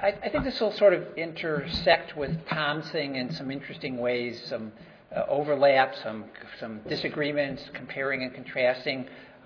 I think this will sort of intersect with Tom's thing in some interesting ways, some overlap, some disagreements, comparing and contrasting.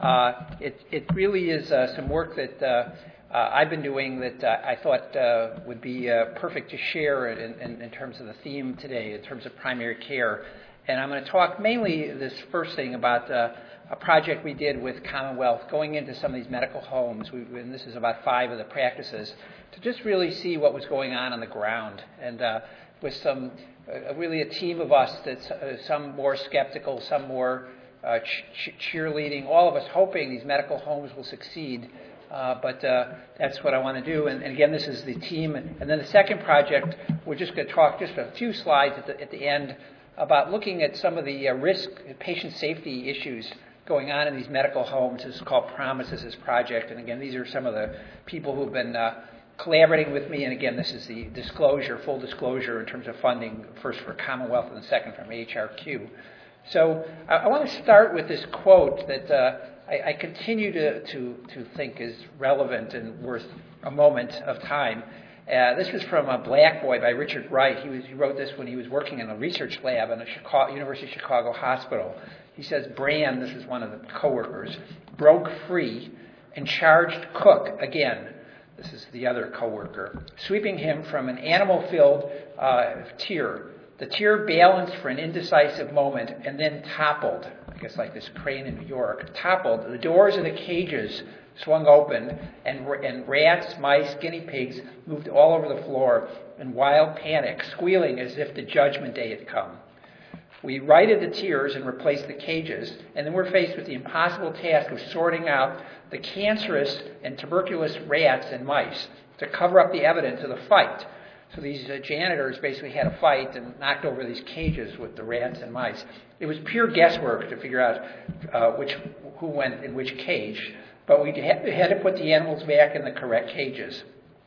It really is some work that I've been doing that I thought would be perfect to share in terms of the theme today, in terms of primary care. And I'm going to talk mainly this first thing about a project we did with Commonwealth going into some of these medical homes, and this is about 5 of the practices, to just really see what was going on the ground. And with some, really a team of us, that's some more skeptical, some more cheerleading, all of us hoping these medical homes will succeed. But that's what I want to do. And again, this is the team. And then the second project, we're just going to talk just a few slides at the end about looking at some of the risk, patient safety issues going on in these medical homes. This is called Promises, this project. And again, these are some of the people who've been collaborating with me. And again, this is the disclosure, full disclosure in terms of funding, first for Commonwealth and the second from HRQ. So I want to start with this quote that I continue to think is relevant and worth a moment of time. This was from A Black Boy by Richard Wright. He wrote this when he was working in a research lab in a University of Chicago hospital. He says, Brand, this is one of the coworkers, broke free and charged Cook again. This is the other coworker, sweeping him from an animal-filled tier. The tier balanced for an indecisive moment and then toppled, I guess like this crane in New York, toppled. The doors of the cages swung open, and rats, mice, guinea pigs moved all over the floor in wild panic, squealing as if the judgment day had come. We righted the tiers and replaced the cages, and then we're faced with the impossible task of sorting out the cancerous and tuberculous rats and mice to cover up the evidence of the fight. So these janitors basically had a fight and knocked over these cages with the rats and mice. It was pure guesswork to figure out who went in which cage, but we had to put the animals back in the correct cages.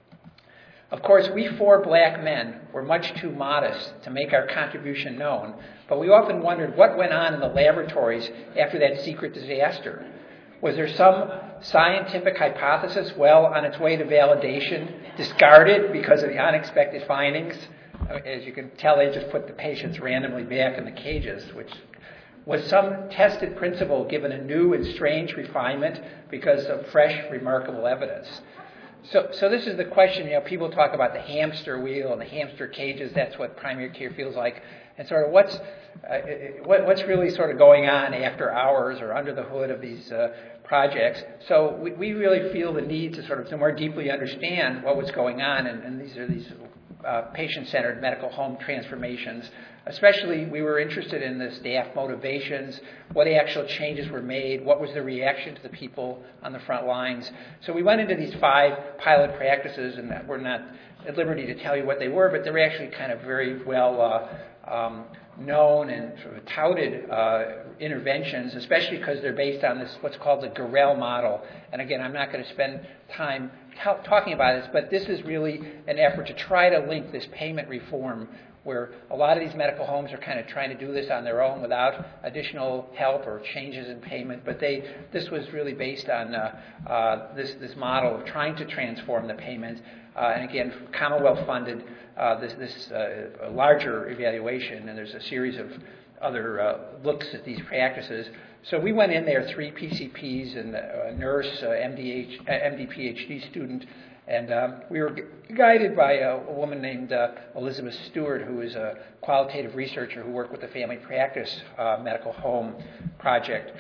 Of course, we 4 black men were much too modest to make our contribution known, but we often wondered what went on in the laboratories after that secret disaster. Was there some scientific hypothesis well on its way to validation, discarded because of the unexpected findings? As you can tell, they just put the patients randomly back in the cages, which was some tested principle given a new and strange refinement because of fresh, remarkable evidence. So this is the question, people talk about the hamster wheel and the hamster cages. That's what primary care feels like. And sort of what's really sort of going on after hours or under the hood of these projects. So we really feel the need to sort of more deeply understand what was going on. And these are these patient-centered medical home transformations. Especially, we were interested in the staff motivations, what actual changes were made, what was the reaction to the people on the front lines. So we went into these 5 pilot practices, and we're not at liberty to tell you what they were, but they were actually kind of very well known and sort of touted interventions, especially because they're based on this what's called the Gorell model. And again, I'm not going to spend time talking about this, but this is really an effort to try to link this payment reform, where a lot of these medical homes are kind of trying to do this on their own without additional help or changes in payment. But this was really based on this model of trying to transform the payment. And again, Commonwealth funded this larger evaluation, and there's a series of other looks at these practices. So we went in there, 3 PCPs and a nurse, MD, PhD student, and we were guided by a woman named Elizabeth Stewart, who is a qualitative researcher who worked with the Family Practice Medical Home Project.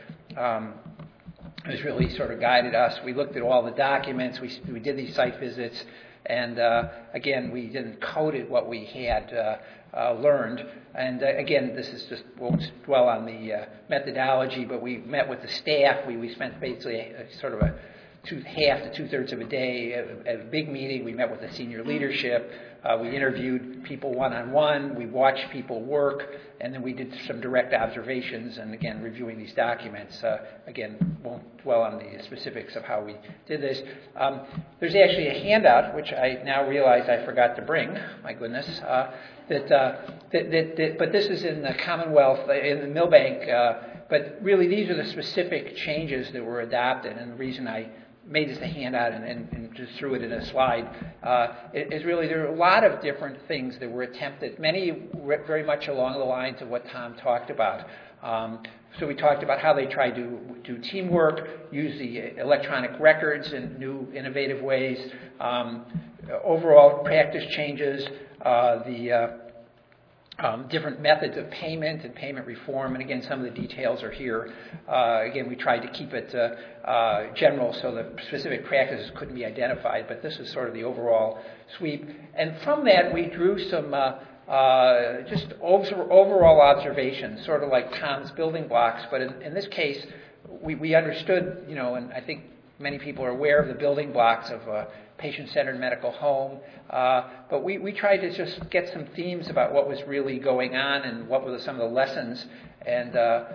Who's really sort of guided us. We looked at all the documents. We did these site visits. And again, we didn't coded what we had learned. And again, this is just, won't dwell on the methodology, but we met with the staff. We spent basically sort of half to 2/3 of a day at a big meeting. We met with the senior leadership. We interviewed people one-on-one. We watched people work. And then we did some direct observations and, again, reviewing these documents. Again, won't dwell on the specifics of how we did this. There's actually a handout, which I now realize I forgot to bring. My goodness. But this is in the Commonwealth, in the Milbank. But really, these are the specific changes that were adopted. And the reason I made this a handout and just threw it in a slide, is really there are a lot of different things that were attempted, many very much along the lines of what Tom talked about. So we talked about how they tried to do teamwork, use the electronic records in new, innovative ways, overall practice changes, different methods of payment and payment reform, and again, some of the details are here. Again, we tried to keep it general so the specific practices couldn't be identified, but this is sort of the overall sweep. And from that, we drew some just overall observations, sort of like Tom's building blocks, but in this case, we understood, and I think many people are aware of the building blocks of patient-centered medical home, but we tried to just get some themes about what was really going on and what were some of the lessons, and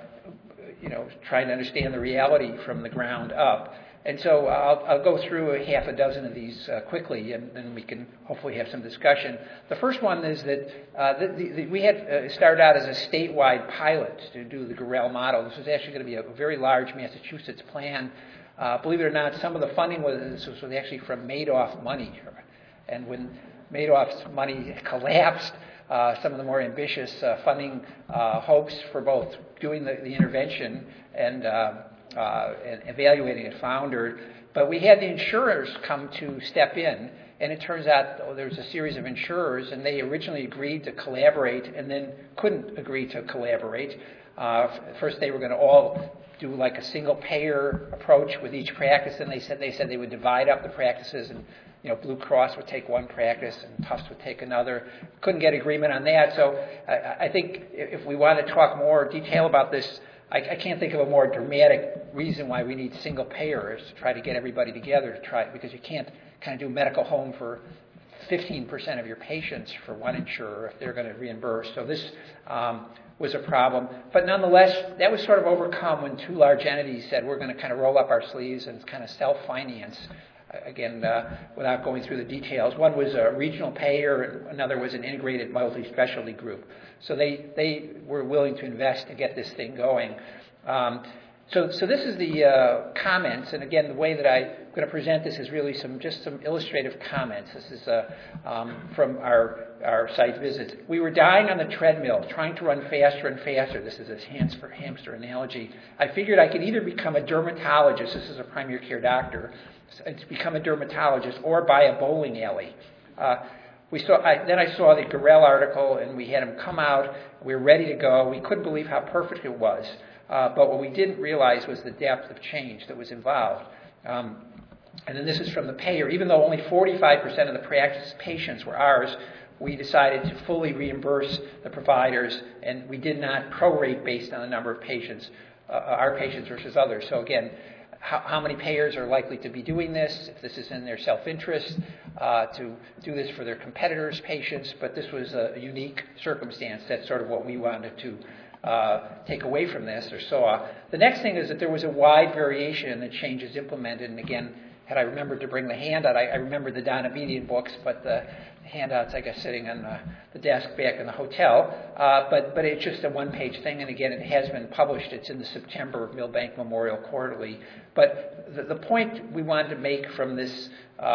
trying to understand the reality from the ground up. And so I'll go through a half a dozen of these quickly, and then we can hopefully have some discussion. The first one is that we had started out as a statewide pilot to do the Gorell model. This was actually going to be a very large Massachusetts plan. Believe it or not, some of the funding was actually from Madoff money. And when Madoff's money collapsed, some of the more ambitious funding hopes for both doing the intervention and evaluating it foundered. But we had the insurers come to step in, and it turns out there was a series of insurers, and they originally agreed to collaborate and then couldn't agree to collaborate. First, they were going to all do like a single payer approach with each practice, and they said they would divide up the practices, and Blue Cross would take one practice and Tufts would take another. Couldn't get agreement on that. So I think if we want to talk more detail about this, I can't think of a more dramatic reason why we need single payers to try to get everybody together because you can't kind of do medical home for 15% of your patients for one insurer if they're going to reimburse. So this was a problem. But nonetheless, that was sort of overcome when two large entities said we're going to kind of roll up our sleeves and kind of self-finance. Again, without going through the details, one was a regional payer, and another was an integrated multi-specialty group. So they were willing to invest to get this thing going. So this is the comments, and again, the way that I'm going to present this is really some illustrative comments. This is from our site visits. We were dying on the treadmill, trying to run faster and faster. This is a hamster analogy. I figured I could either become a dermatologist, this is a primary care doctor, to become a dermatologist, or buy a bowling alley. Then I saw the Gorell article, and we had him come out. We were ready to go. We couldn't believe how perfect it was. But what we didn't realize was the depth of change that was involved. And then this is from the payer. Even though only 45% of the practice patients were ours, we decided to fully reimburse the providers, and we did not prorate based on the number of patients, our patients versus others. So again, how many payers are likely to be doing this, if this is in their self-interest, to do this for their competitors' patients, but this was a unique circumstance. That's sort of what we wanted to take away from this or saw. The next thing is that there was a wide variation in the changes implemented, and again, had I remembered to bring the handout, I remembered the Donna Median books, but the handout's, I guess, sitting on the desk back in the hotel. But it's just a one-page thing, and again, it has been published. It's in the September Milbank Memorial Quarterly. But the point we wanted to make from this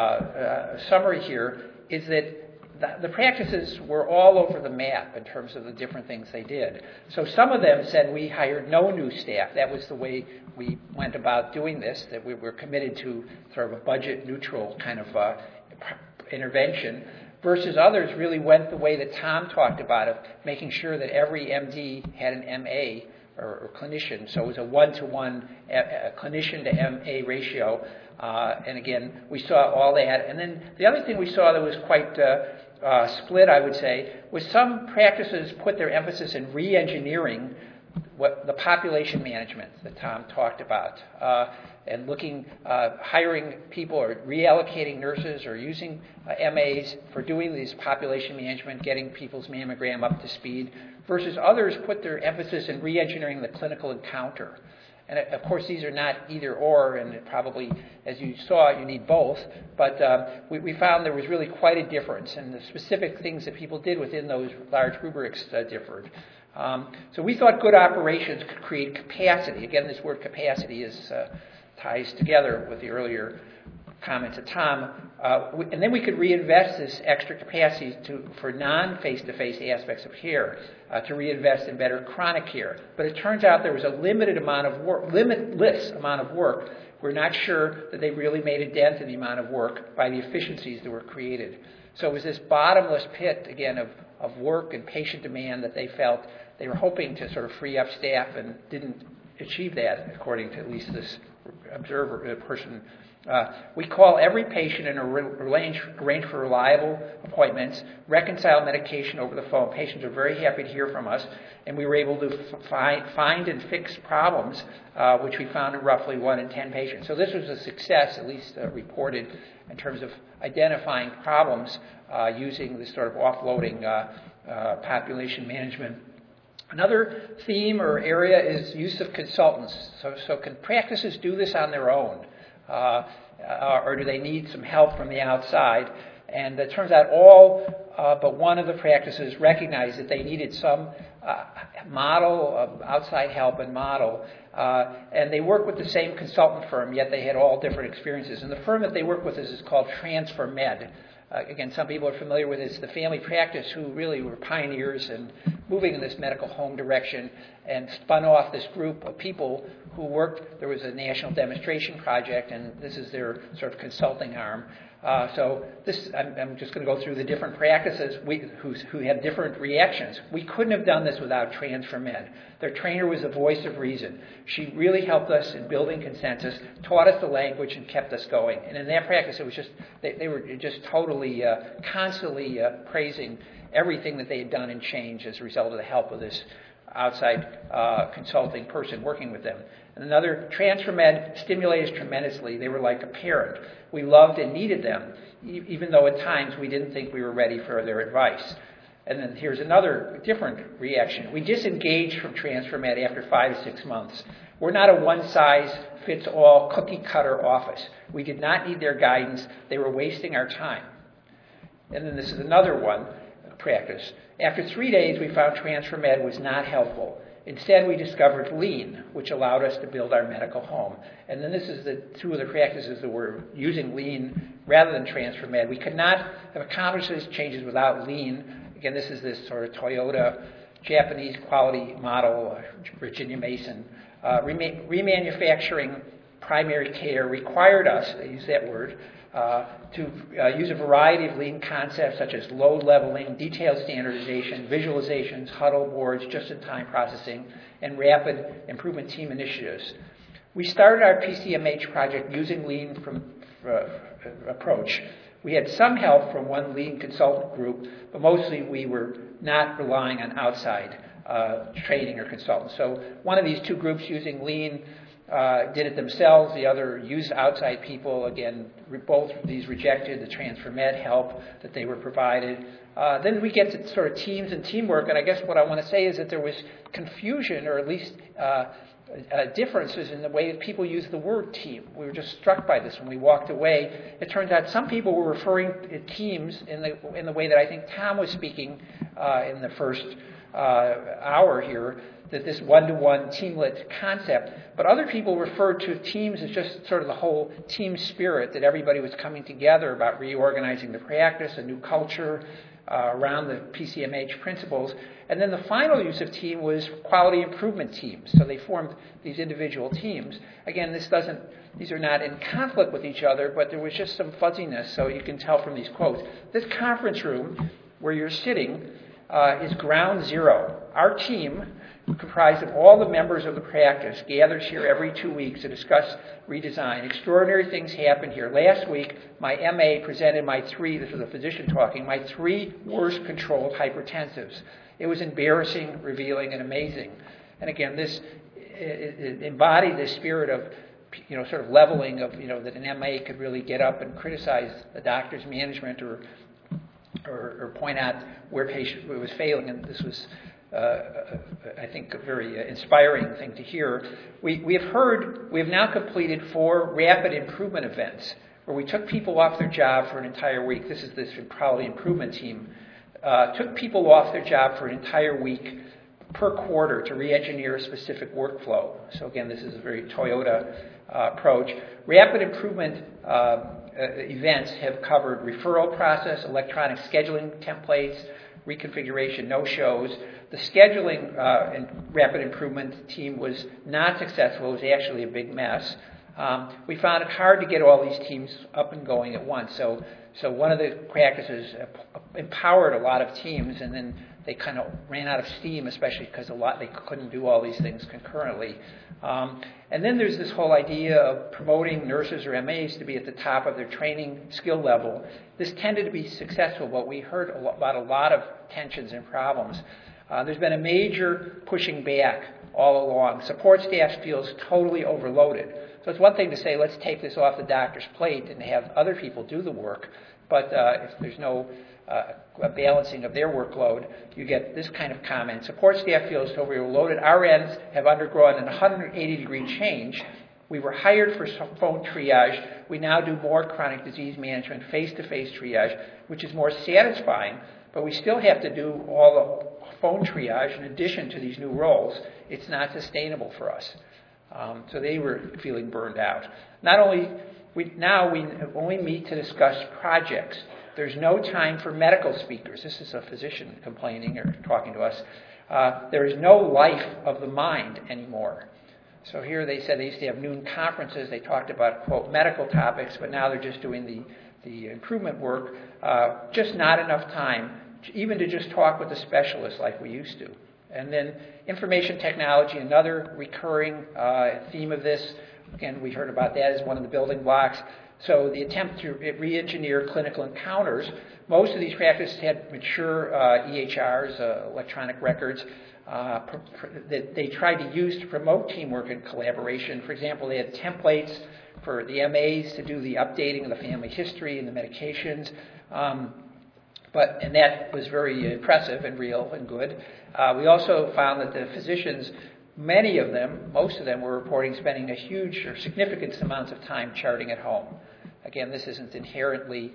summary here is that the practices were all over the map in terms of the different things they did. So some of them said we hired no new staff. That was the way we went about doing this, that we were committed to sort of a budget-neutral kind of intervention, versus others really went the way that Tom talked about, of making sure that every MD had an MA or clinician. So it was a one-to-one clinician to MA ratio. And again, we saw all that. And then the other thing we saw that was quite split, I would say, was some practices put their emphasis in re-engineering the population management that Tom talked about, and hiring people or reallocating nurses or using MAs for doing these population management, getting people's mammogram up to speed, versus others put their emphasis in re-engineering the clinical encounter. And of course, these are not either or, and it probably, as you saw, you need both. But we found there was really quite a difference, and the specific things that people did within those large rubrics differed. So we thought good operations could create capacity. Again, this word capacity is ties together with the earlier comments of Tom. And then we could reinvest this extra capacity for non-face-to-face aspects of care, to reinvest in better chronic care. But it turns out there was a limitless amount of work. We're not sure that they really made a dent in the amount of work by the efficiencies that were created. So it was this bottomless pit, again, of work and patient demand that they felt they were hoping to sort of free up staff and didn't achieve that, according to at least this person. We call every patient and arrange for reliable appointments, reconcile medication over the phone. Patients are very happy to hear from us, and we were able to find and fix problems, which we found in roughly 1 in 10 patients. So this was a success, at least reported, in terms of identifying problems using this sort of offloading population management. Another theme or area is use of consultants. So can practices do this on their own? Or do they need some help from the outside? And it turns out all but one of the practices recognized that they needed some model of outside help and model. And they work with the same consultant firm, yet they had all different experiences. And the firm that they work with is called TransferMed. Again, some people are familiar with it. It's the family practice who really were pioneers in moving in this medical home direction and spun off this group of people who worked. There was a national demonstration project, and this is their sort of consulting arm. So this, I'm just going to go through the different practices who had different reactions. We couldn't have done this without TransferMed. Their trainer was the voice of reason. She really helped us in building consensus, taught us the language, and kept us going. And in that practice, it was just they were just totally, constantly praising everything that they had done and changed as a result of the help of this outside consulting person working with them. And another, TransferMed stimulated us tremendously. They were like a parent. We loved and needed them, even though at times we didn't think we were ready for their advice. And then here's another different reaction. We disengaged from TransferMed after 5 to 6 months. We're not a one-size-fits-all cookie-cutter office. We did not need their guidance. They were wasting our time. And then this is another one, practice. After 3 days, we found TransferMed was not helpful. Instead, we discovered Lean, which allowed us to build our medical home. And then this is the two of the practices that were using Lean rather than TransferMed. We could not have accomplished these changes without Lean. Again, this is this sort of Toyota Japanese quality model, Virginia Mason. Remanufacturing primary care required us, I use that word, to use a variety of Lean concepts such as load leveling, detailed standardization, visualizations, huddle boards, just-in-time processing, and rapid improvement team initiatives. We started our PCMH project using Lean approach. We had some help from one Lean consultant group, but mostly we were not relying on outside training or consultants. So one of these two groups using Lean did it themselves. The other used outside people. Again, both of these rejected the TransferMed help that they were provided. Then we get to sort of teams and teamwork, and I guess what I want to say is that there was confusion, or at least differences in the way that people use the word team. We were just struck by this when we walked away. It turns out some people were referring to teams in the way that I think Tom was speaking in the first hour here, that this one-to-one teamlet concept. But other people referred to teams as just sort of the whole team spirit, that everybody was coming together about reorganizing the practice, a new culture around the PCMH principles. And then the final use of team was quality improvement teams. So they formed these individual teams. Again, these are not in conflict with each other, but there was just some fuzziness, so you can tell from these quotes. This conference room where you're sitting is ground zero. Our team, comprised of all the members of the practice, gathers here every 2 weeks to discuss redesign. Extraordinary things happen here. Last week, my MA presented this was a physician talking, my 3 worst controlled hypertensives. It was embarrassing, revealing, and amazing. And again, this it embodied this spirit of, sort of leveling of, that an MA could really get up and criticize the doctor's management or point out where patient was failing. And this was, I think, a very inspiring thing to hear. We have now completed 4 rapid improvement events where we took people off their job for an entire week. This is this quality improvement team. Took people off their job for an entire week per quarter to re-engineer a specific workflow. So again, this is a very Toyota approach. Rapid improvement events have covered referral process, electronic scheduling templates, reconfiguration, no-shows. The scheduling and rapid improvement team was not successful. It was actually a big mess. We found it hard to get all these teams up and going at once. So one of the practices empowered a lot of teams, and then they kind of ran out of steam, especially because they couldn't do all these things concurrently. And then there's this whole idea of promoting nurses or MAs to be at the top of their training skill level. This tended to be successful, but we heard about a lot of tensions and problems. There's been a major pushing back all along. Support staff feels totally overloaded. So it's one thing to say, let's take this off the doctor's plate and have other people do the work, but if there's no balancing of their workload, you get this kind of comment. Support staff feels overloaded. RNs have undergone an 180-degree change. We were hired for phone triage. We now do more chronic disease management, face-to-face triage, which is more satisfying, but we still have to do all the phone triage in addition to these new roles. It's not sustainable for us. So they were feeling burned out. We only meet to discuss projects. There's no time for medical speakers. This is a physician complaining or talking to us. There is no life of the mind anymore. So here they said they used to have noon conferences. They talked about, quote, medical topics, but now they're just doing the improvement work. Just not enough time, even to just talk with the specialists like we used to. And then information technology, another recurring theme of this. Again, we heard about that as one of the building blocks. So the attempt to re-engineer clinical encounters. Most of these practices had mature EHRs, electronic records, that they tried to use to promote teamwork and collaboration. For example, they had templates for the MAs to do the updating of the family history and the medications. And that was very impressive and real and good. We also found that the physicians, most of them were reporting spending a huge or significant amounts of time charting at home. Again, this isn't inherently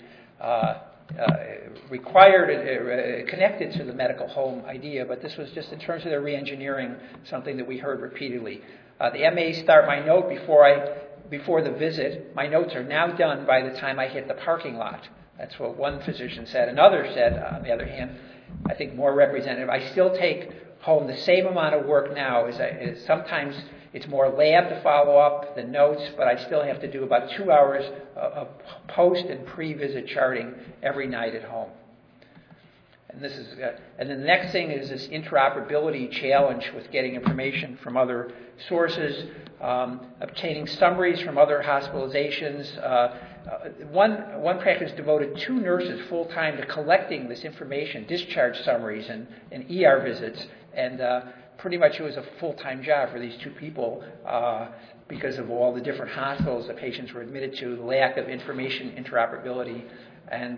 required or connected to the medical home idea, but this was just in terms of their re-engineering, something that we heard repeatedly. The MAs start my note before the visit. My notes are now done by the time I hit the parking lot. That's what one physician said. Another said, on the other hand, I think more representative, I still take home the same amount of work now as sometimes it's more lab to follow up than notes, but I still have to do about 2 hours of post and pre-visit charting every night at home. And then the next thing is this interoperability challenge with getting information from other sources, obtaining summaries from other hospitalizations. One practice devoted 2 nurses full-time to collecting this information, discharge summaries and ER visits, and pretty much it was a full-time job for these 2 people because of all the different hospitals the patients were admitted to, the lack of information interoperability, and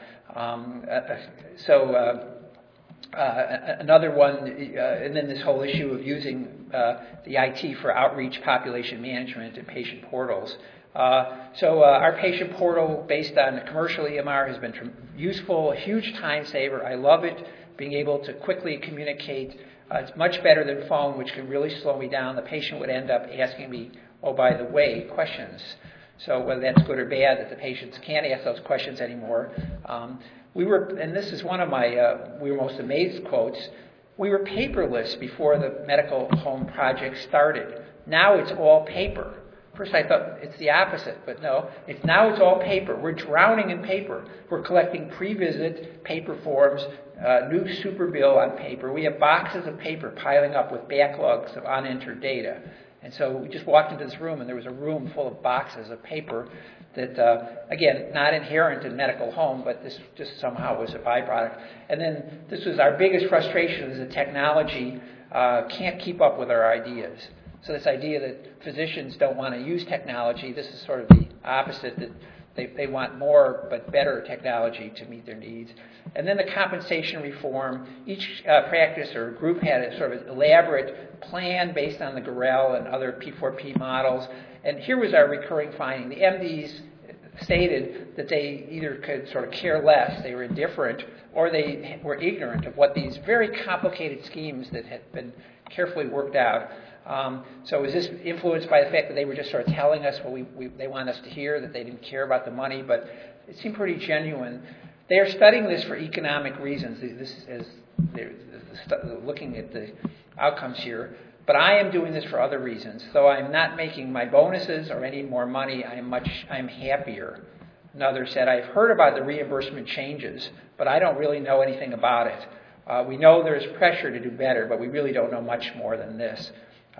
another one, and then this whole issue of using the IT for outreach, population management, and patient portals. Our patient portal, based on the commercial EMR, has been useful, a huge time saver. I love it, being able to quickly communicate. It's much better than phone, which can really slow me down. The patient would end up asking me, oh, by the way, questions. So whether that's good or bad, that the patients can't ask those questions anymore. And this is one of my we were most amazed quotes, we were paperless before the medical home project started. Now it's all paper. First I thought it's the opposite, but no, now it's all paper. We're drowning in paper. We're collecting pre-visit paper forms, new super bill on paper. We have boxes of paper piling up with backlogs of unentered data. And so we just walked into this room, and there was a room full of boxes of paper that, again, not inherent in medical home, but this just somehow was a byproduct. And then this was our biggest frustration, is that technology can't keep up with our ideas. So this idea that physicians don't want to use technology, this is sort of the opposite, that they want more but better technology to meet their needs. And then the compensation reform. Each practice or group had a sort of elaborate plan based on the Gorel and other P4P models. And here was our recurring finding. The MDs stated that they either could sort of care less, they were indifferent, or they were ignorant of what these very complicated schemes that had been carefully worked out. So is this influenced by the fact that they were just sort of telling us what they want us to hear, that they didn't care about the money? But it seemed pretty genuine. They are studying this for economic reasons. This is they're looking at the outcomes here. But I am doing this for other reasons. Though I'm not making my bonuses or any more money, I'm happier. Another said, I've heard about the reimbursement changes, but I don't really know anything about it. We know there's pressure to do better, but we really don't know much more than this.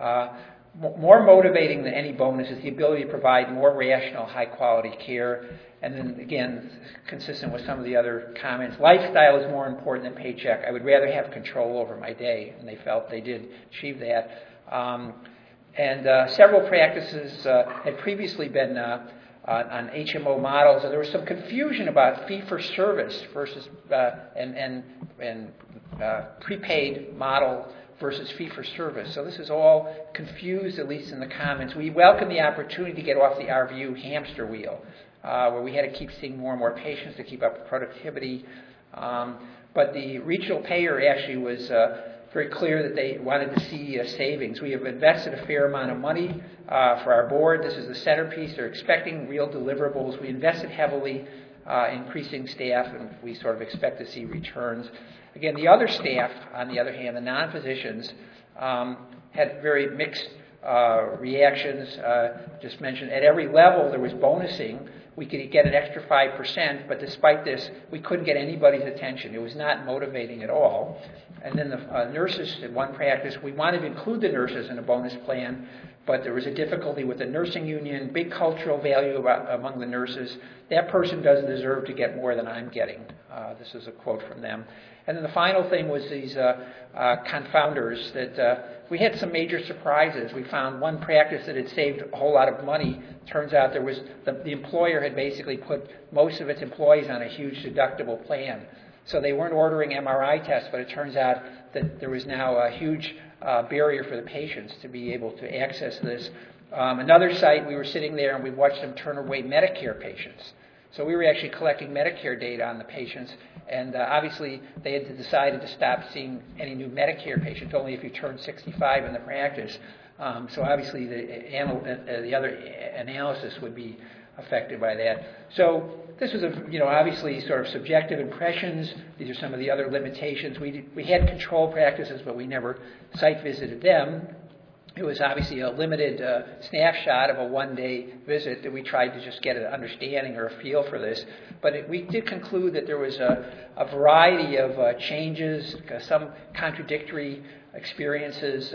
More motivating than any bonus is the ability to provide more rational, high-quality care. And then, again, consistent with some of the other comments, lifestyle is more important than paycheck. I would rather have control over my day, and they felt they did achieve that. Several practices had previously been on HMO models, and there was some confusion about fee-for-service versus and prepaid model versus fee-for-service. So this is all confused, at least in the comments. We welcome the opportunity to get off the RVU hamster wheel, where we had to keep seeing more and more patients to keep up with productivity. But the regional payer actually was very clear that they wanted to see savings. We have invested a fair amount of money for our board. This is the centerpiece. They're expecting real deliverables. We invested heavily increasing staff, and we sort of expect to see returns. Again, the other staff, on the other hand, the non-physicians, had very mixed reactions. Just mentioned at every level there was bonusing. We could get an extra 5%, but despite this, we couldn't get anybody's attention. It was not motivating at all. And then the nurses in one practice, we wanted to include the nurses in a bonus plan, but there was a difficulty with the nursing union, big cultural value among the nurses. That person doesn't deserve to get more than I'm getting. This is a quote from them. And then the final thing was these confounders that we had some major surprises. We found one practice that had saved a whole lot of money. Turns out there was the employer had basically put most of its employees on a huge deductible plan. So they weren't ordering MRI tests, but it turns out that there was now a huge barrier for the patients to be able to access this. Another site, we were sitting there and we watched them turn away Medicare patients. So we were actually collecting Medicare data on the patients, and obviously they had decided to stop seeing any new Medicare patients, only if you turned 65 in the practice. So obviously the other analysis would be affected by that. So this was obviously sort of subjective impressions. These are some of the other limitations. We had control practices, but we never site visited them. It was obviously a limited snapshot of a one-day visit that we tried to just get an understanding or a feel for this. But we did conclude that there was a variety of changes, some contradictory experiences.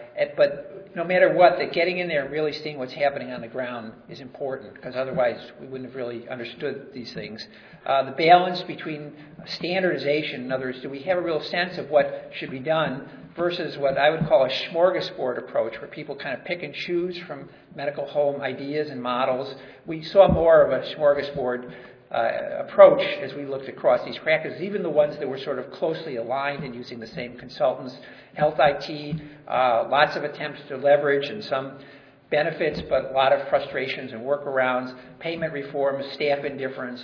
But no matter what, that getting in there and really seeing what's happening on the ground is important, because otherwise we wouldn't have really understood these things. The balance between standardization, in other words, do we have a real sense of what should be done, versus what I would call a smorgasbord approach, where people kind of pick and choose from medical home ideas and models. We saw more of a smorgasbord approach as we looked across these practices, even the ones that were sort of closely aligned and using the same consultants. Health IT, lots of attempts to leverage and some benefits, but a lot of frustrations and workarounds. Payment reforms, staff indifference,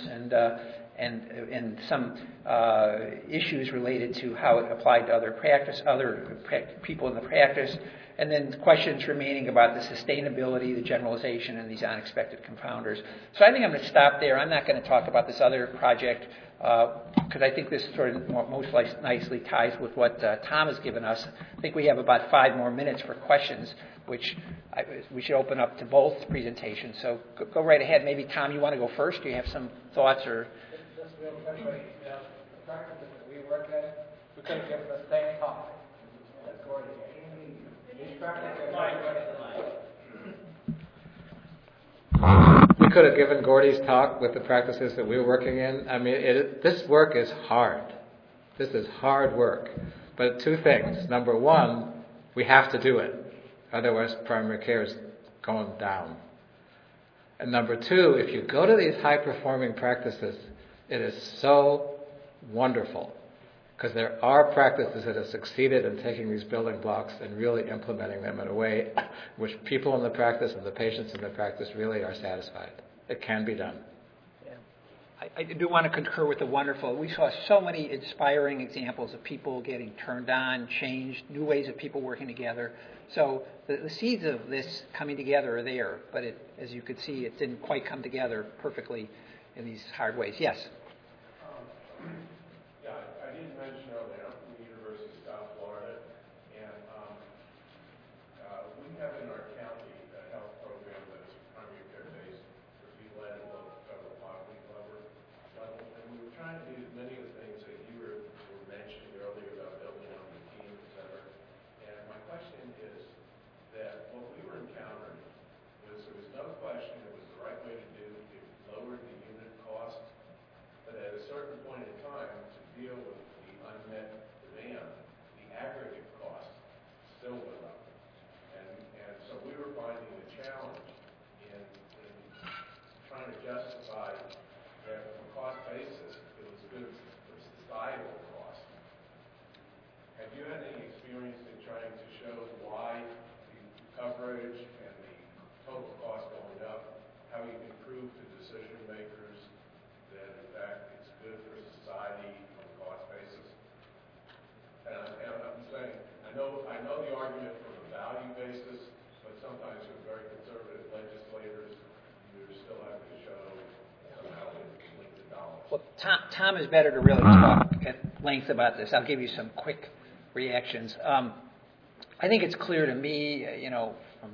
and some issues related to how it applied to other people in the practice. And then questions remaining about the sustainability, the generalization, and these unexpected confounders. So I think I'm going to stop there. I'm not going to talk about this other project because I think this sort of most nicely ties with what Tom has given us. I think we have about 5 more minutes for questions, which we should open up to both presentations. So go right ahead. Maybe, Tom, you want to go first? Do you have some thoughts? Or just real quickly, the practices that we work in, we could have given the same talk as Gordy. We could have given Gordy's talk with the practices that we were working in. I mean, this work is hard. This is hard work. But 2 things. Number 1, we have to do it. Otherwise, primary care is going down. And number 2, if you go to these high-performing practices, it is so wonderful. Because there are practices that have succeeded in taking these building blocks and really implementing them in a way which people in the practice and the patients in the practice really are satisfied. It can be done. Yeah. I do want to concur with the wonderful. We saw so many inspiring examples of people getting turned on, changed, new ways of people working together. So the seeds of this coming together are there, but as you could see, it didn't quite come together perfectly in these hard ways. Yes? Yeah, I did mention earlier, I'm from the University of South Florida, and we have in our county a health program that is primary care based for people at the federal poverty level, and we were trying to do many of the things that you were mentioning earlier about building on the team, et cetera. And my question is that what we were encountering was there was no question it was the right way to do. It lowered the unit cost, but at a certain point in time, to deal with the unmet demand, the aggregate cost still went up. And so we were finding a challenge in trying to justify that from a cost basis, it was good for societal cost. Have you had any experience in trying to show why the coverage and the total cost going up, how you can prove to decision makers that in fact it's good for society on a cost basis? And I'm saying, I know the argument from a value basis, but sometimes with very conservative legislators, you still have to show somehow it's linked to dollars. Well, Tom is better to really talk at length about this. I'll give you some quick reactions. I think it's clear to me, from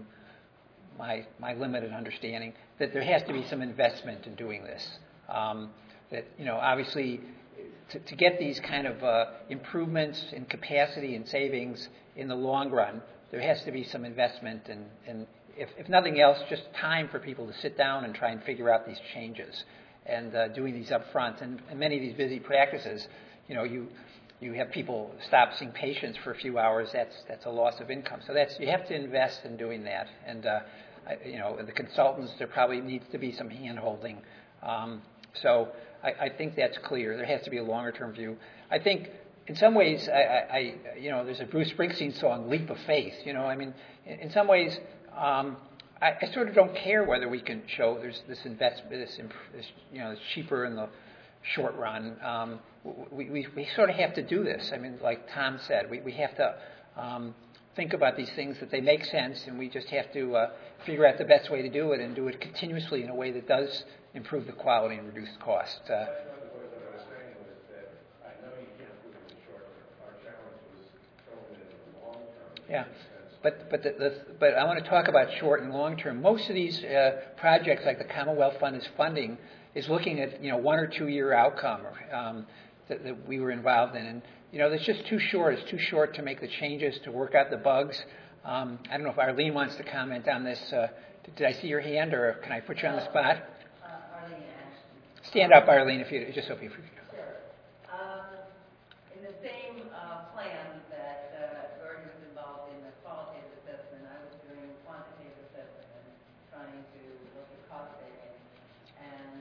my limited understanding, that there has to be some investment in doing this. That obviously, to get these kind of improvements in capacity and savings in the long run, there has to be some investment and if nothing else, just time for people to sit down and try and figure out these changes and doing these up front. And many of these busy practices, you have people stop seeing patients for a few hours. That's a loss of income. So you have to invest in doing that. And the consultants, there probably needs to be some hand-holding. So I think that's clear. There has to be a longer-term view. I think in some ways, there's a Bruce Springsteen song, "Leap of Faith." In some ways, I sort of don't care whether we can show there's this investment, it's cheaper in the short run. We sort of have to do this. Like Tom said, we have to think about these things that they make sense, and we just have to figure out the best way to do it and do it continuously in a way that does improve the quality and reduce cost. That's another point that I was saying was that I know you can't do it in the short term. Our challenge was showing it in the long term. Yeah. But I want to talk about short and long term. Most of these projects, like the Commonwealth Fund is funding, is looking at 1 or 2 year outcome that we were involved in, and it's just too short. It's too short to make the changes, to work out the bugs. I don't know if Arlene wants to comment on this. Did I see your hand, or can I put you on the spot? Arlene Ashton. Stand up, Arlene, if you just. Sure. In the same plan that Gordon was involved in the qualitative assessment, I was doing quantitative assessment and trying to look at cost savings. And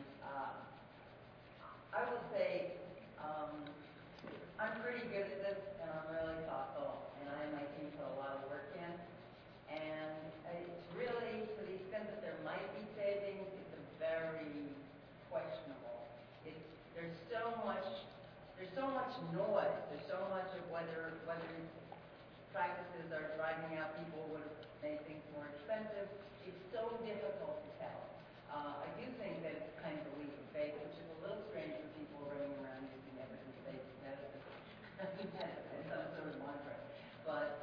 I will say I'm pretty good at this, and I'm really thoughtful, and I and my team put a lot of work in. And it's really, to the extent that there might be savings, it's a very questionable. There's so much noise. There's so much of whether practices are driving out people would have made things more expensive. It's so difficult to tell. I do think that it's kind of a leap of faith, which is a little strange for people running around using evidence-based medicine as some sort of mantra. But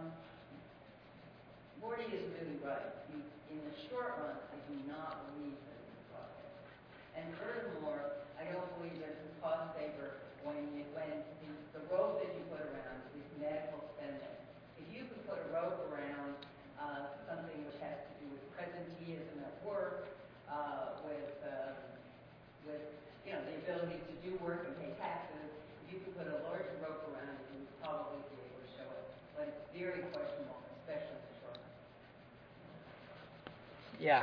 Gordy is really right. In the short run, I do not believe that it's a cost saver. And furthermore, I don't believe that it's a cost saver when the rope that you put around is medical spending. If you could put a rope around something which has to do with presenteeism at work, with the ability to do work and pay taxes, if you could put a larger rope around it, you would probably be able to show it. But it's very questionable, especially in the short run. Yeah.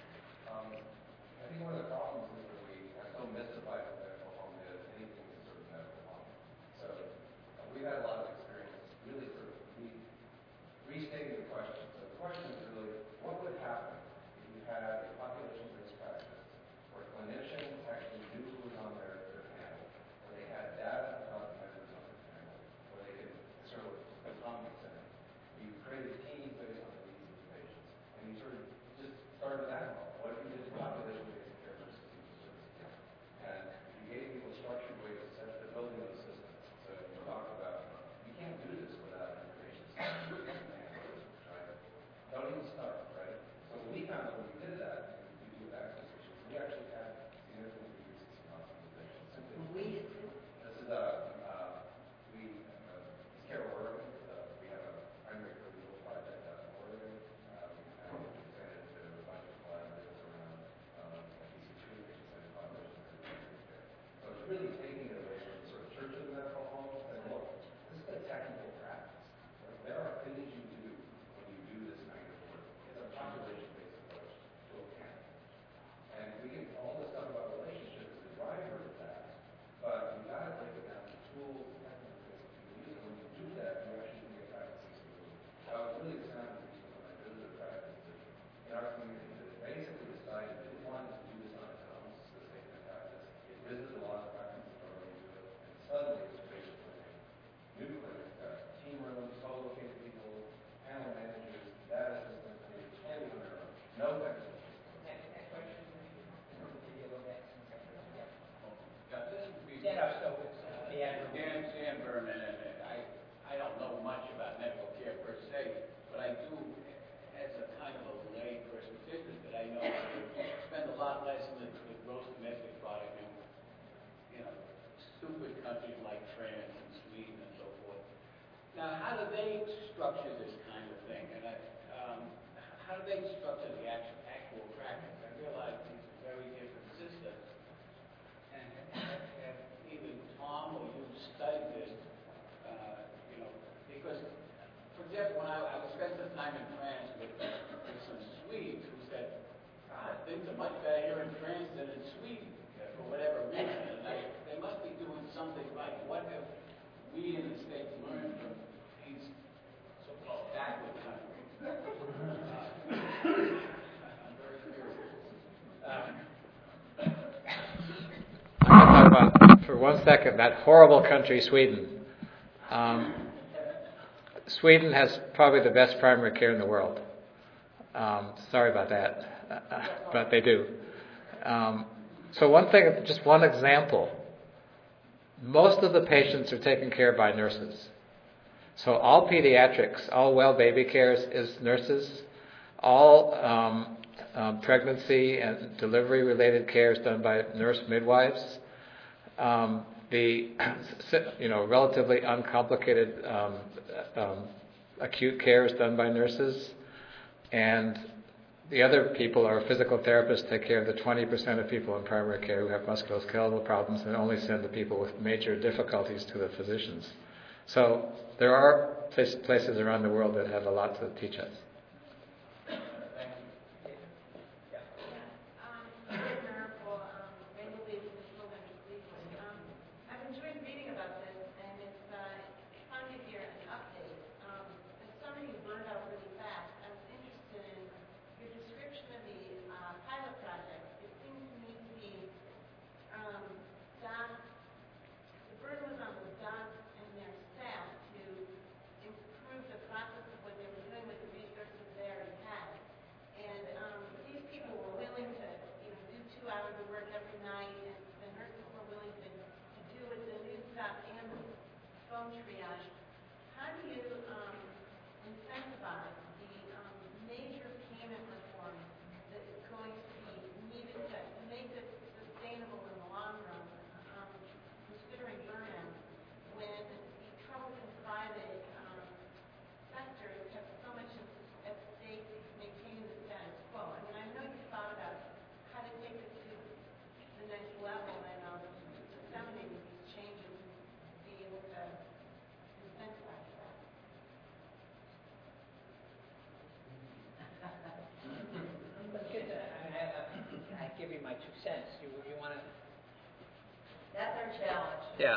I think one of the problems is that we are so mystified with medical home is anything is sort of medical home. So we've had a lot of experience really sort of restating the question. So the question is really, what would happen if you had a population-based practice where clinicians actually knew who Now, how do they structure this kind of thing? And how do they structure the actual practice? I realize these are very different systems. And have either Tom or you studied this, because, for example, when I spent some time in France with some Swedes who said, God, things are much better here in France than in Sweden, for whatever reason. And they must be doing something right. What have we in the States learned from these so-called backward countries? I'm very curious. I'm going to talk about, for 1 second, that horrible country, Sweden. Sweden has probably the best primary care in the world. Sorry about that, but they do. So one thing, just one example. Most of the patients are taken care of by nurses. So all pediatrics, all well baby care is nurses. All pregnancy and delivery related care is done by nurse midwives. The relatively uncomplicated acute care is done by nurses, and the other people are physical therapists take care of the 20% of people in primary care who have musculoskeletal problems and only send the people with major difficulties to the physicians. So there are places around the world that have a lot to teach us. Give you my 2 cents. You want to? That's our challenge. Yeah.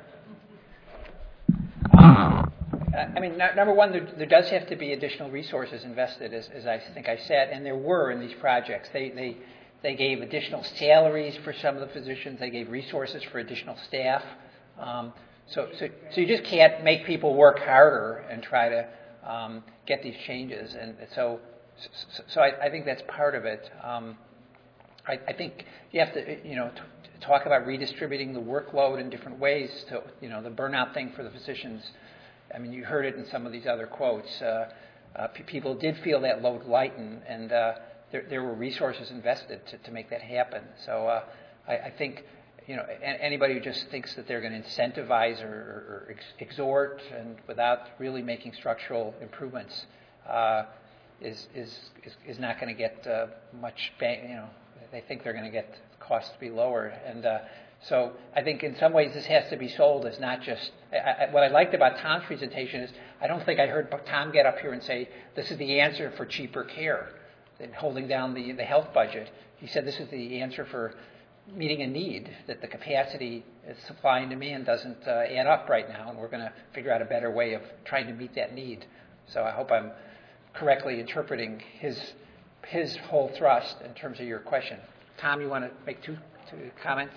I mean, number one, there does have to be additional resources invested, as I think I said, and there were in these projects. They gave additional salaries for some of the physicians. They gave resources for additional staff. So you just can't make people work harder and try to get these changes. And so I think that's part of it. I think you have to, talk about redistributing the workload in different ways. To, the burnout thing for the physicians. I mean, you heard it in some of these other quotes. People did feel that load lighten, and there were resources invested to make that happen. So I think, anybody who just thinks that they're going to incentivize or exhort and without really making structural improvements is not going to get much bang. They think they're going to get costs to be lowered, and so I think in some ways this has to be sold as not just. What I liked about Tom's presentation is I don't think I heard Tom get up here and say this is the answer for cheaper care and holding down the health budget. He said this is the answer for meeting a need, that the capacity, supply and demand doesn't add up right now, and we're going to figure out a better way of trying to meet that need. So I hope I'm correctly interpreting his whole thrust in terms of your question. Tom, you want to make two comments?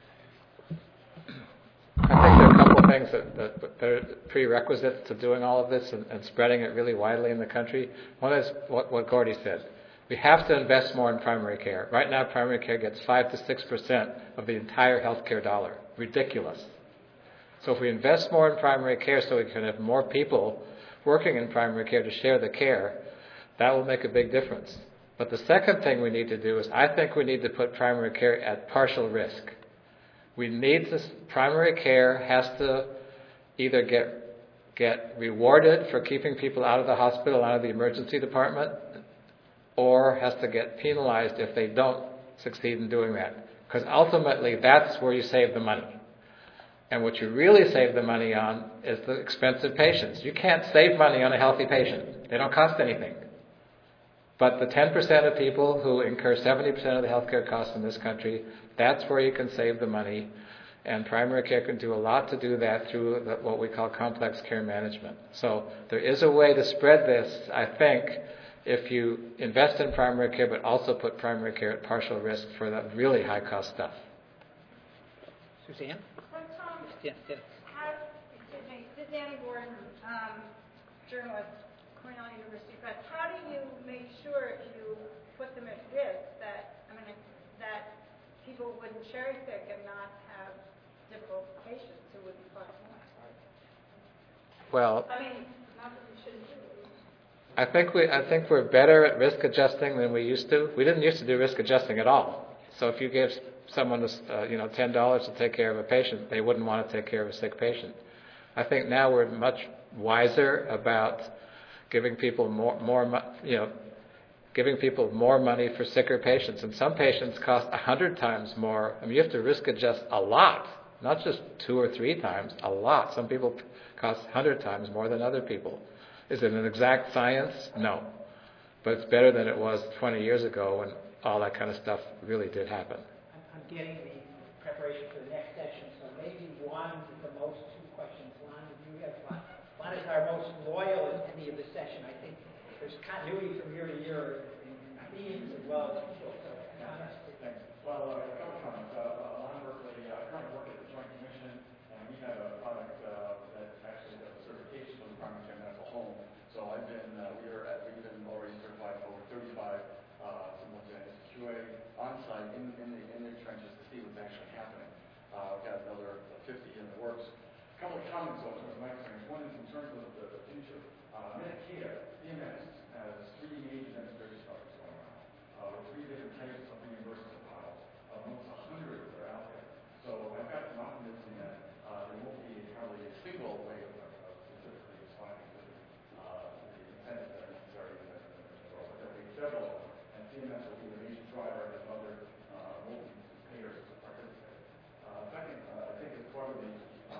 I think there are a couple of things that are prerequisites to doing all of this and spreading it really widely in the country. One is what Gordy said. We have to invest more in primary care. Right now, primary care gets 5 to 6% of the entire healthcare dollar. Ridiculous. So if we invest more in primary care so we can have more people working in primary care to share the care, that will make a big difference. But the second thing we need to do is I think we need to put primary care at partial risk. We need this. Primary care has to either get rewarded for keeping people out of the hospital, out of the emergency department, or has to get penalized if they don't succeed in doing that. Because ultimately, that's where you save the money. And what you really save the money on is the expensive patients. You can't save money on a healthy patient. They don't cost anything. But the 10% of people who incur 70% of the healthcare costs in this country, that's where you can save the money. And primary care can do a lot to do that through what we call complex care management. So there is a way to spread this, I think, if you invest in primary care but also put primary care at partial risk for the really high-cost stuff. Suzanne? Well, Tom, Yeah. this is Annie Gordon, journalist, Cornell University Press. How do you make sure if you put them at risk that people wouldn't cherry pick and not have difficult patients who would be cost more? Well, I mean, not that we shouldn't do it. I think we're better at risk adjusting than we used to. We didn't used to do risk adjusting at all. So if you gave someone $10 to take care of a patient, they wouldn't want to take care of a sick patient. I think now we're much wiser about giving people giving people more money for sicker patients. And some patients cost 100 times more. I mean, you have to risk adjust a lot, not just 2 or 3 times, a lot. Some people cost 100 times more than other people. Is it an exact science? No. But it's better than it was 20 years ago when all that kind of stuff really did happen. I'm getting the preparation for the next session, so maybe Juan is the most, 2 questions. Juan, you have one. Juan is our most loyal attendee of the session. I think there's continuity from year to year in themes as well as people. So, Thanks. Well, a couple comments. Lon Berkeley, I currently work at the Joint Commission, and we have a product that actually does a certification for the primary care medical home. So we've been already certified for over 35 simultaneous QA on-site in the trenches to see what's actually happening. We've got another 50 in the works. A couple of comments on my experience. One is in terms of the future. Medicare, CMS, has 3 major demonstration studies going on with 3 different types of reimbursement models. Almost 100 that are out there. So I've got some optimism that there won't be probably a single way of specifically responding to the incentives that are necessary in the world. There'll be several of them, and CMS will be the major driver as other multi-payers participate. Second, I think as part of the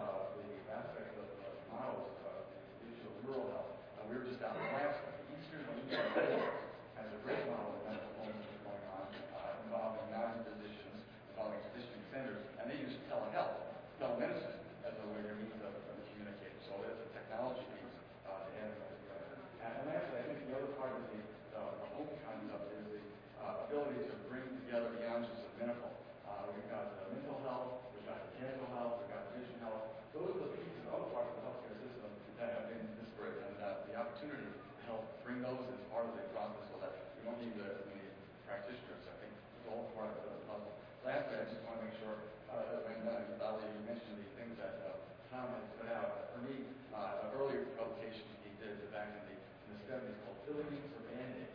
aspect of models, the issue of rural health, we were just out in Alaska. The Eastern Alaska has a great model of medical homes that's going on involving non-physicians, involving physician centers, and they use telemedicine as a way to meet the communicator. So there's a technology piece to add that together. And lastly, I think the other part of the whole concept is the ability to bring together beyond just the medical. We've got mental health, we've got mechanical health, we've got vision health. Those are the pieces, other parts of the healthcare system that have been disparate, and the opportunity to help bring those as part of the process so that we don't need the practitioners. I think it's all part of the puzzle. Lastly, I just want to make sure when Ali, you mentioned the things that Tom had put out. For me, an earlier publication he did back in the 70s called Philippines for Band-Aids.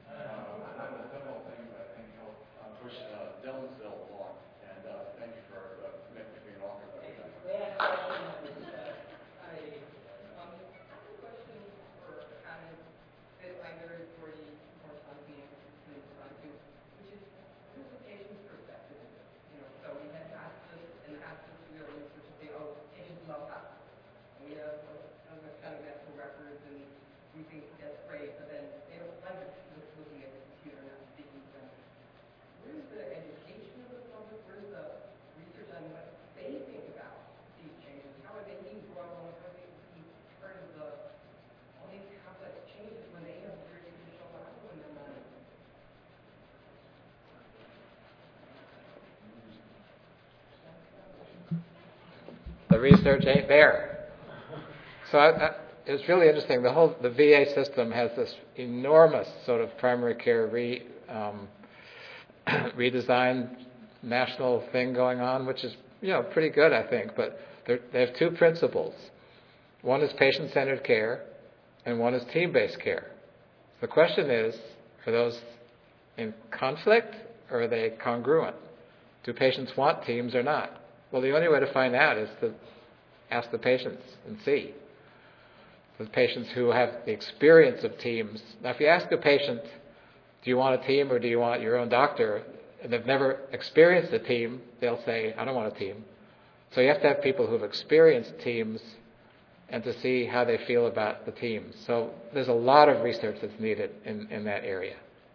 One of the several things that I think helped push Dellensville along. And thank you for making me an author. We think that's great, but then they don't like just looking at the computer and not speaking to them. Where's the education of the public? Where's the research on what they think about these changes? How are they being brought along? How are they being part of all these complex changes when they have very traditional model in their mind? The research ain't there. So it's really interesting. The VA system has this enormous sort of primary care redesign national thing going on, which is pretty good, I think. But they have 2 principles. One is patient-centered care, and one is team-based care. The question is, are those in conflict, or are they congruent? Do patients want teams or not? Well, the only way to find out is to ask the patients and see. with patients who have the experience of teams. Now, if you ask a patient, do you want a team or do you want your own doctor, and they've never experienced a team, they'll say, I don't want a team. So you have to have people who've experienced teams and to see how they feel about the teams. So there's a lot of research that's needed in that area.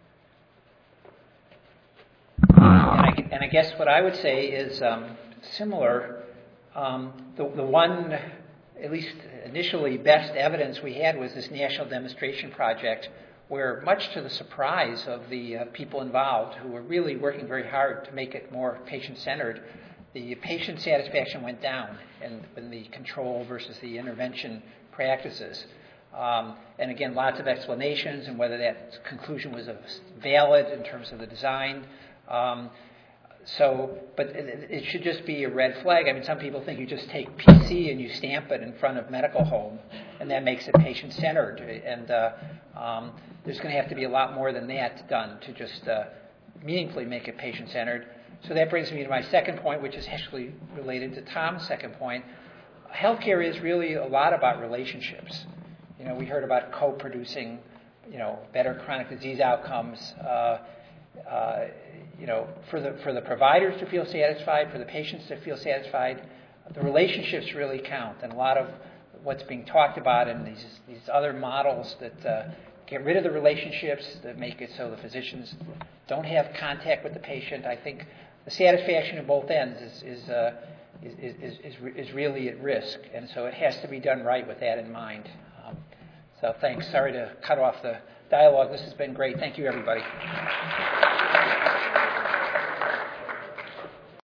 And I guess what I would say is similar. The one, at least initially, best evidence we had was this national demonstration project, where much to the surprise of the people involved, who were really working very hard to make it more patient-centered, the patient satisfaction went down in the control versus the intervention practices. And again, lots of explanations and whether that conclusion was valid in terms of the design. But it should just be a red flag. I mean, some people think you just take PC and you stamp it in front of medical home, and that makes it patient-centered. And there's going to have to be a lot more than that done to just meaningfully make it patient-centered. So that brings me to my second point, which is actually related to Tom's second point. Healthcare is really a lot about relationships. You know, we heard about co-producing, better chronic disease outcomes. For the providers to feel satisfied, for the patients to feel satisfied, the relationships really count. And a lot of what's being talked about in these other models that get rid of the relationships, that make it so the physicians don't have contact with the patient. I think the satisfaction of both ends is really at risk, and so it has to be done right with that in mind. So thanks. Sorry to cut off the dialogue. This has been great. Thank you, everybody.